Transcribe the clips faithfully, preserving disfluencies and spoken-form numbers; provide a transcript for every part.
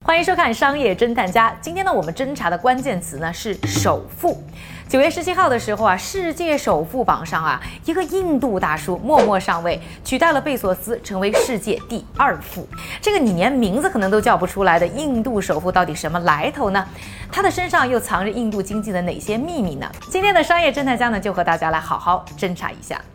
欢迎收看《商业侦探家》。今天呢，我们侦查的关键词呢是首富。九月十七号的时候啊，世界首富榜上啊，一个印度大叔默默上位，取代了贝索斯，成为世界第二富。这个你连名字可能都叫不出来的印度首富到底什么来头呢？他的身上又藏着印度经济的哪些秘密呢？今天的商业侦探家呢，就和大家来好好侦查一下。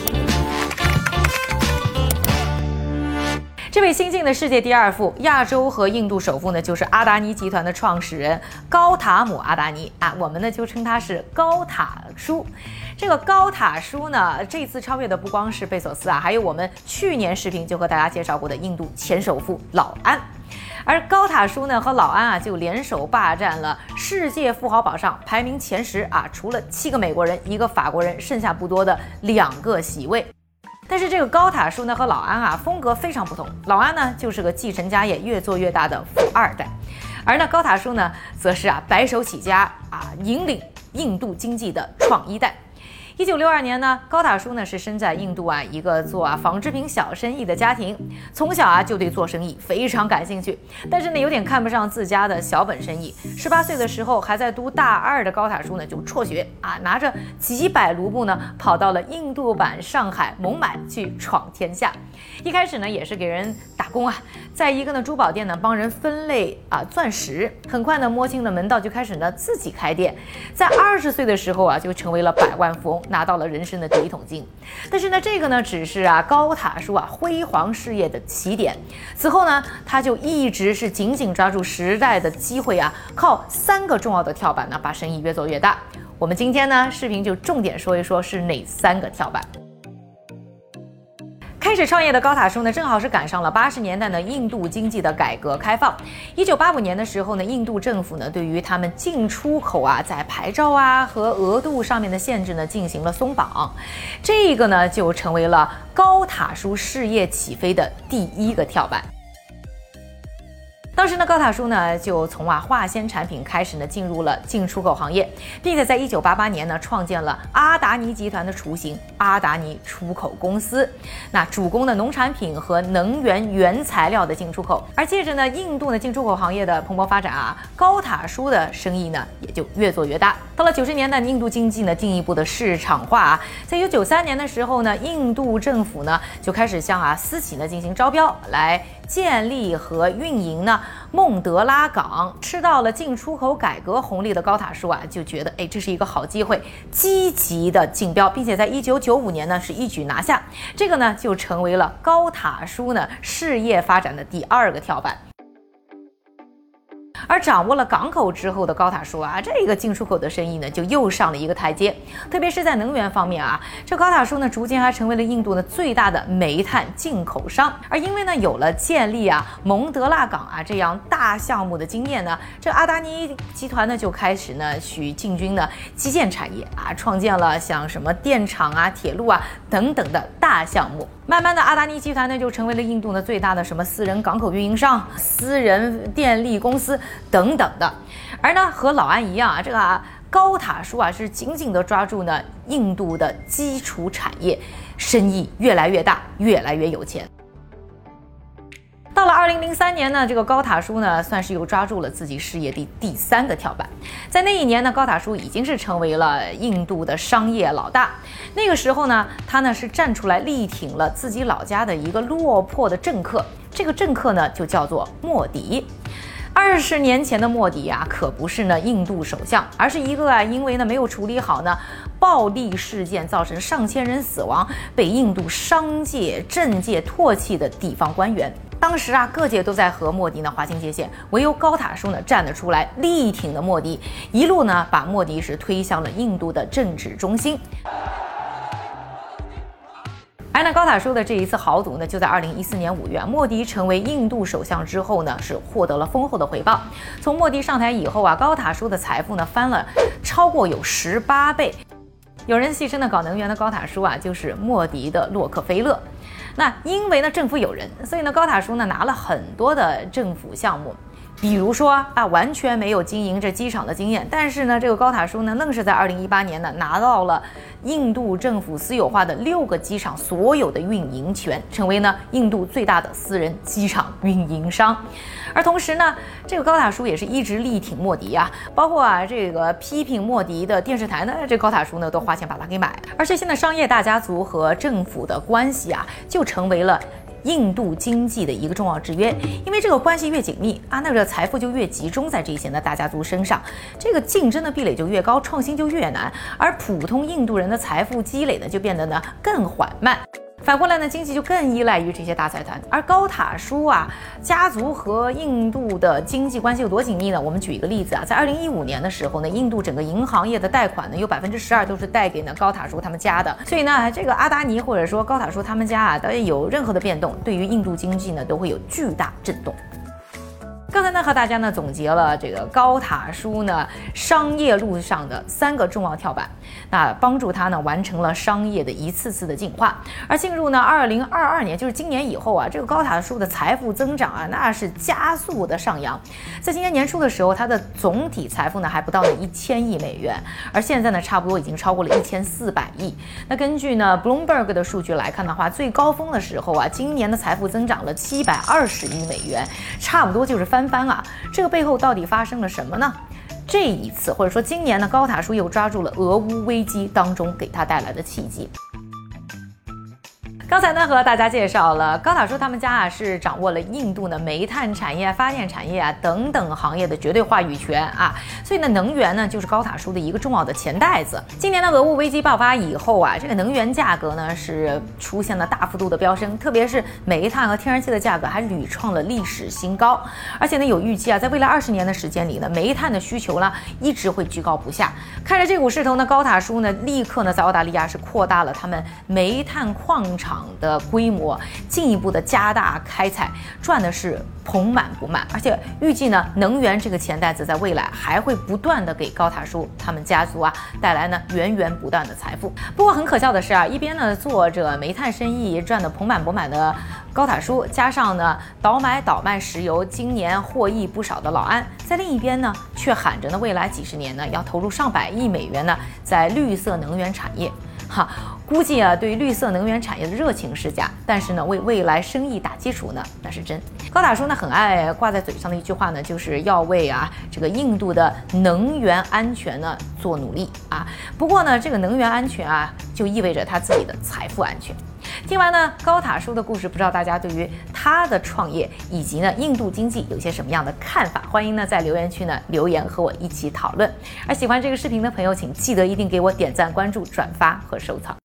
这位新晋的世界第二富、亚洲和印度首富呢，就是阿达尼集团的创始人高塔姆·阿达尼啊，我们呢就称他是高塔叔。这个高塔叔呢，这次超越的不光是贝索斯啊，还有我们去年视频就和大家介绍过的印度前首富老安。而高塔叔呢和老安啊，就联手霸占了世界富豪榜上排名前十啊，除了七个美国人、一个法国人，剩下不多的两个席位。但是这个高塔叔呢和老安啊风格非常不同，老安呢就是个继承家业越做越大的富二代，而呢高塔叔呢则是啊白手起家啊引领印度经济的创一代。一九六二年呢，高塔叔呢是生在印度啊一个做啊纺织品小生意的家庭，从小啊就对做生意非常感兴趣，但是呢有点看不上自家的小本生意。十八岁的时候还在读大二的高塔叔呢就辍学啊，拿着几百卢布呢跑到了印度版上海孟买去闯天下。一开始呢也是给人打工啊，在一个呢珠宝店呢帮人分类啊钻石，很快呢摸清了门道，就开始呢自己开店。在二十岁的时候啊就成为了百万富翁，拿到了人生的第一桶金。但是呢这个呢只是啊高塔叔啊辉煌事业的起点，此后呢他就一直是紧紧抓住时代的机会啊，靠三个重要的跳板呢把生意越做越大。我们今天呢视频就重点说一说是哪三个跳板。开始创业的高塔叔呢，正好是赶上了八十年代呢印度经济的改革开放。一九八五年的时候呢，印度政府呢对于他们进出口啊，在牌照啊和额度上面的限制呢进行了松绑，这个呢就成为了高塔叔事业起飞的第一个跳板。当时呢，高塔叔呢就从啊化纤产品开始呢进入了进出口行业，并且在一九八八年呢创建了阿达尼集团的雏形阿达尼出口公司，那主攻的农产品和能源原材料的进出口。而借着呢印度的进出口行业的蓬勃发展啊，高塔叔的生意呢也就越做越大。到了九十年代，印度经济呢进一步的市场化啊，在一九九三年的时候呢，印度政府呢就开始向啊私企呢进行招标，来建立和运营呢孟德拉港。吃到了进出口改革红利的高塔叔啊，就觉得哎，这是一个好机会，积极的竞标，并且在一九九五年呢是一举拿下。这个呢就成为了高塔叔呢事业发展的第二个跳板。而掌握了港口之后的高塔叔啊，这个进出口的生意呢就又上了一个台阶，特别是在能源方面啊，这高塔叔呢逐渐还成为了印度的最大的煤炭进口商。而因为呢有了建立啊蒙德拉港啊这样大项目的经验呢，这阿达尼集团呢就开始呢去进军呢基建产业啊，创建了像什么电厂啊、铁路啊等等的大项目。慢慢的，阿达尼集团呢就成为了印度呢最大的什么私人港口运营商、私人电力公司等等的。而呢和老安一样啊，这个啊高塔叔啊是紧紧的抓住呢印度的基础产业，生意越来越大，越来越有钱。到了二零零三年呢，这个高塔叔呢算是又抓住了自己事业的第三个跳板。在那一年呢，高塔叔已经是成为了印度的商业老大。那个时候呢，他呢是站出来力挺了自己老家的一个落魄的政客，这个政客呢就叫做莫迪。二十年前的莫迪啊，可不是呢印度首相，而是一个啊因为呢没有处理好呢暴力事件造成上千人死亡，被印度商界、政界唾弃的地方官员。当时啊，各界都在和莫迪呢划清界限，唯有高塔叔呢站得出来，力挺了莫迪，一路呢把莫迪是推向了印度的政治中心。而呢高塔叔的这一次豪赌呢，就在二零一四年五月，莫迪成为印度首相之后呢，是获得了丰厚的回报。从莫迪上台以后啊，高塔叔的财富呢翻了超过有十八倍。有人戏称的搞能源的高塔叔啊，就是莫迪的洛克菲勒。那因为呢政府有人，所以呢高塔叔呢拿了很多的政府项目。 比如说啊，完全没有经营这机场的经验，但是呢，这个高塔舒呢，愣是在二零一八年呢拿到了印度政府私有化的六个机场所有的运营权，成为呢印度最大的私人机场运营商。而同时呢，这个高塔舒也是一直力挺莫迪啊，包括啊这个批评莫迪的电视台呢，这高塔舒呢都花钱把它给买。而这些呢商业大家族和政府的关系啊，就成为了印度经济的一个重要制约，因为这个关系越紧密啊，那个财富就越集中在这些的大家族身上，这个竞争的壁垒就越高，创新就越难，而普通印度人的财富积累呢就变得呢更缓慢。反过来呢，经济就更依赖于这些大财团。而高塔舒啊家族和印度的经济关系有多紧密呢？我们举一个例子啊，在二零一五年的时候呢，印度整个银行业的贷款呢有百分之十二都是贷给呢高塔舒他们家的。所以呢，这个阿达尼或者说高塔舒他们家啊，当然有任何的变动，对于印度经济呢都会有巨大震动。刚才呢和大家呢总结了这个高塔舒呢商业路上的三个重要跳板，那帮助他呢完成了商业的一次次的进化。而进入呢二零二二年，就是今年以后啊，这个高塔舒的财富增长啊那是加速的上扬。在今年年初的时候，他的总体财富呢还不到呢一千亿美元，而现在呢差不多已经超过了一千四百亿。那根据呢 Bloomberg 的数据来看的话，最高峰的时候啊，今年的财富增长了七百二十亿美元，差不多就是翻番啊！这个背后到底发生了什么呢？这一次或者说今年呢，高塔舒又抓住了俄乌危机当中给他带来的契机。刚才呢和大家介绍了高塔舒他们家啊是掌握了印度的煤炭产业、发电产业啊等等行业的绝对话语权啊，所以呢能源呢就是高塔舒的一个重要的钱袋子。今年的俄乌危机爆发以后啊，这个能源价格呢是出现了大幅度的飙升，特别是煤炭和天然气的价格还屡创了历史新高。而且呢有预计啊，在未来二十年的时间里呢，煤炭的需求呢一直会居高不下。看着这股势头呢，高塔舒呢立刻呢在澳大利亚是扩大了他们煤炭矿场的规模，进一步的加大开采，赚的是盆满钵满。而且预计呢，能源这个钱袋子在未来还会不断的给高塔舒他们家族啊带来呢源源不断的财富。不过很可笑的是啊，一边呢做着煤炭生意赚的盆满钵满的高塔舒，加上呢倒买倒卖石油，今年获益不少的老安，在另一边呢却喊着呢未来几十年呢要投入上百亿美元呢在绿色能源产业。哈，估计啊，对绿色能源产业的热情是假，但是呢，为未来生意打基础呢，那是真。高塔舒呢，很爱挂在嘴上的一句话呢，就是要为啊这个印度的能源安全呢做努力啊。不过呢，这个能源安全啊，就意味着他自己的财富安全。听完呢高塔舒的故事，不知道大家对于他的创业以及呢印度经济有些什么样的看法？欢迎呢在留言区呢留言和我一起讨论。而喜欢这个视频的朋友，请记得一定给我点赞、关注、转发和收藏。